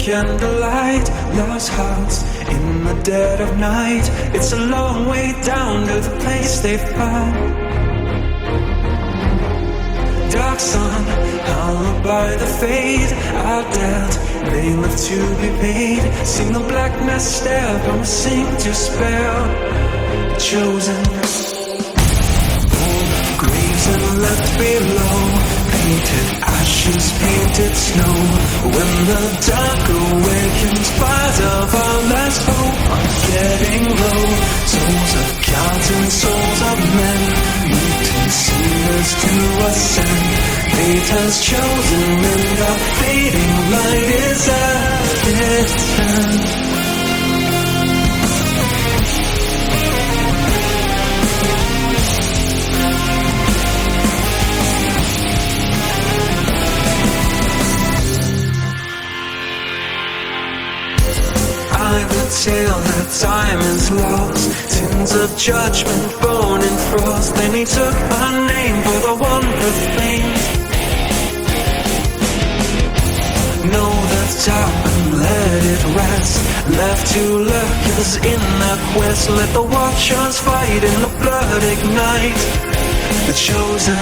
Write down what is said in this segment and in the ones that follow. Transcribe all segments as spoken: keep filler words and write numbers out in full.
candlelight, lost hearts in the dead of night. It's a long way down to the place they found. Dark sun, hallowed by the fade. Our debt, they live to be paid. Seen the blackness stare, promising to spare. Chosen, graves and left below. Painted ashes, painted snow. When the dark awakens, fires of our last hope are getting low. Souls of gods and souls of men, meeting singers to ascend. Fate has chosen and the fading light is at its end. I would tell that time is lost. Sins of judgment born in frost. Then he took my name for the wonder things. Know the top and let it rest. Left to lurkers in that quest. Let the watchers fight in the blood ignite. The chosen,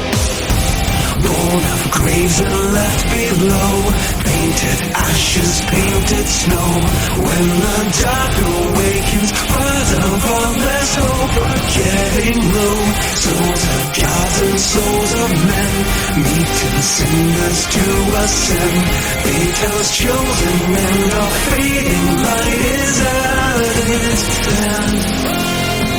born of graves and left below. Painted ashes, painted snow. When the dark awakens, fires of all less hope are getting low. Souls of gods and souls of men, meeting singers to ascend. Fate has chosen and our fading light is at its end.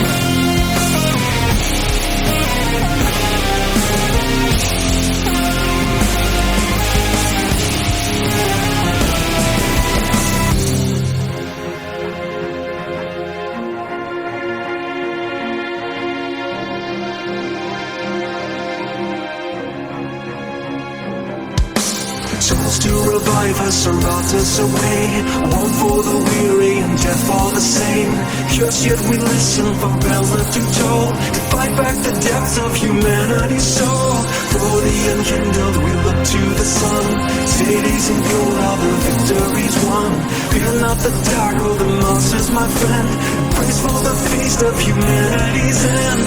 Souls to revive us or rot us away. One for the weary and death for the sane. Just yet we listen for bells left to toll, to fight back the depths of humanity's soul. For the unkindled we look to the sun. Cities and gold, all the victories won. Fear not the dark or the monsters, my friend. Praise for the feast of humanity's end.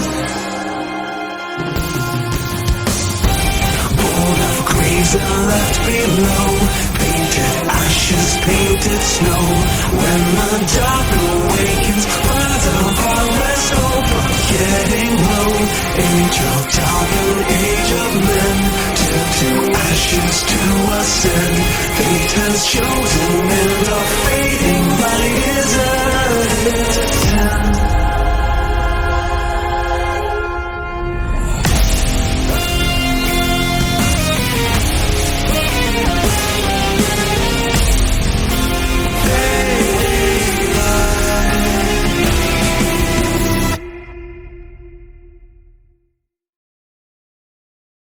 Graves and left below. Painted ashes, painted snow. When the dark awakens, fires of our last hope are getting low. Age of dark and age of men, turned to ashes to ascend. Fate has chosen and